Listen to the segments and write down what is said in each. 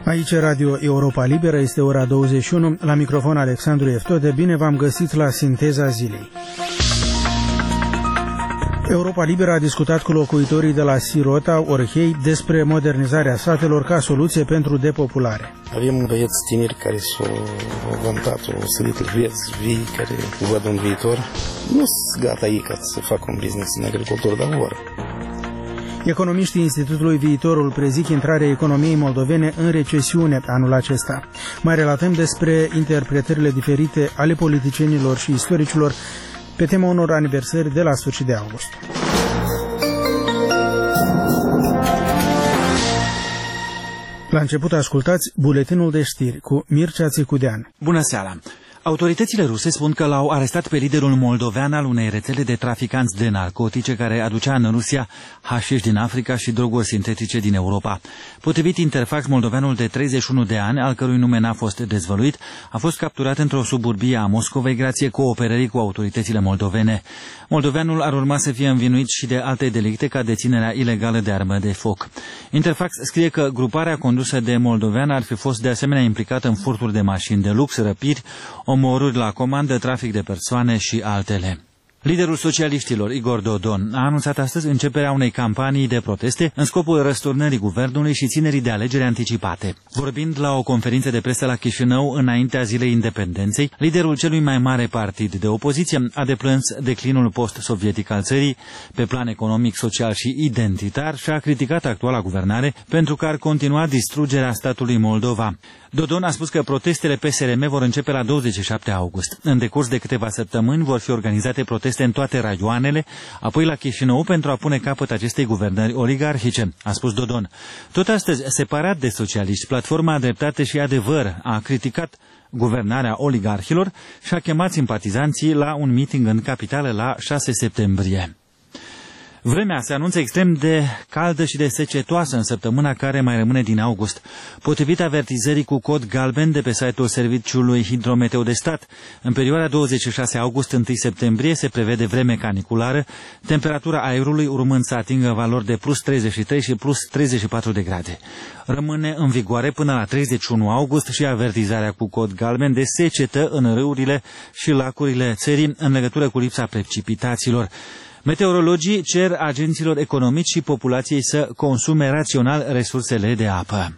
Aici Radio Europa Liberă, este ora 21, la microfon Alexandru Eftode. Bine v-am găsit la Sinteza Zilei. Europa Liberă a discutat cu locuitorii de la Sirota, Orhei, despre modernizarea satelor ca soluție pentru depopulare. Avem băieți tineri care s-au vantat, au sărit vieți vii, care văd un viitor. Nu sunt gata ei ca să facă un business în agricultură, dar vor. Economiștii Institutului Viitorul prezic intrarea economiei moldovene în recesiune anul acesta. Mai relatăm despre interpretările diferite ale politicienilor și istoricilor pe tema unor aniversări de la sfârșit de august. La început ascultați buletinul de știri cu Mircea Țicudean. Bună seara! Autoritățile ruse spun că l-au arestat pe liderul moldovean al unei rețele de traficanți de narcotice care aducea în Rusia hașiș din Africa și droguri sintetice din Europa. Potrivit Interfax, moldoveanul de 31 de ani, al cărui nume n-a fost dezvăluit, a fost capturat într-o suburbie a Moscovei grație cooperării cu autoritățile moldovene. Moldoveanul ar urma să fie învinuit și de alte delicte ca deținerea ilegală de armă de foc. Interfax scrie că gruparea condusă de moldovean ar fi fost de asemenea implicată în furturi de mașini de lux, răpiri, omorâri la comandă, trafic de persoane și altele. Liderul socialiștilor, Igor Dodon, a anunțat astăzi începerea unei campanii de proteste în scopul răsturnării guvernului și ținerii de alegeri anticipate. Vorbind la o conferință de presă la Chișinău înaintea Zilei Independenței, liderul celui mai mare partid de opoziție a deplâns declinul post-sovietic al țării pe plan economic, social și identitar și a criticat actuala guvernare pentru că ar continua distrugerea statului Moldova. Dodon a spus că protestele PSRM vor începe la 27 august. În decurs de câteva săptămâni vor fi organizate proteste în toate raioanele, apoi la Chișinău pentru a pune capăt acestei guvernări oligarhice, a spus Dodon. Tot astăzi, separat de socialiști, Platforma Dreptate și Adevăr a criticat guvernarea oligarhilor și a chemat simpatizanții la un meeting în capitală la 6 septembrie. Vremea se anunță extrem de caldă și de secetoasă în săptămâna care mai rămâne din august. Potrivit avertizării cu cod galben de pe site-ul Serviciului Hidrometeo de Stat, în perioada 26 august-1 septembrie se prevede vreme caniculară, temperatura aerului urmând să atingă valori de plus 33 și plus 34 de grade. Rămâne în vigoare până la 31 august și avertizarea cu cod galben de secetă în râurile și lacurile țării în legătură cu lipsa precipitațiilor. Meteorologii cer agenților economici și populației să consume rațional resursele de apă.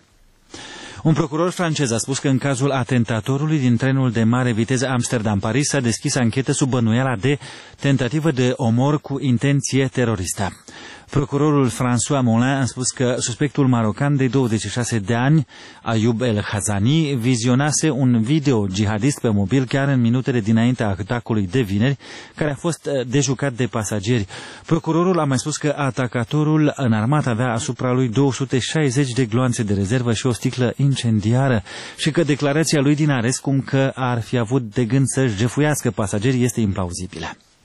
Un procuror francez a spus că în cazul atentatorului din trenul de mare viteză Amsterdam-Paris s-a deschis anchetă sub bănuiala de tentativă de omor cu intenție teroristă. Procurorul François Molin a spus că suspectul marocan de 26 de ani, Ayoub El Hazani, vizionase un video jihadist pe mobil chiar în minutele dinaintea atacului de vineri, care a fost dejucat de pasageri. Procurorul a mai spus că atacatorul înarmat avea asupra lui 260 de gloanțe de rezervă și o sticlă incendiară și că declarația lui din arest cum că ar fi avut de gând să-și jefuiască pasagerii este implauzibilă.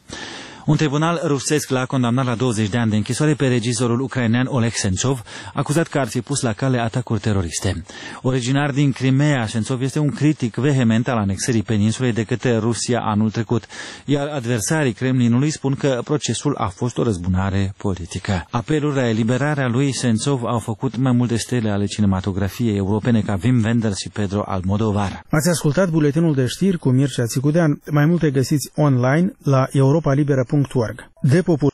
Un tribunal rusesc l-a condamnat la 20 de ani de închisoare pe regizorul ucrainean Oleg Sentsov, acuzat că ar fi pus la cale atacuri teroriste. Originar din Crimea, Sentsov este un critic vehement al anexării peninsulei de către Rusia anul trecut, iar adversarii Kremlinului spun că procesul a fost o răzbunare politică. Apeluri la eliberarea lui Sentsov au făcut mai multe stele ale cinematografiei europene ca Wim Wenders și Pedro Almodovar. Ați ascultat buletinul de știri cu Mircea Țicudean. Mai multe găsiți online la europalibera.org.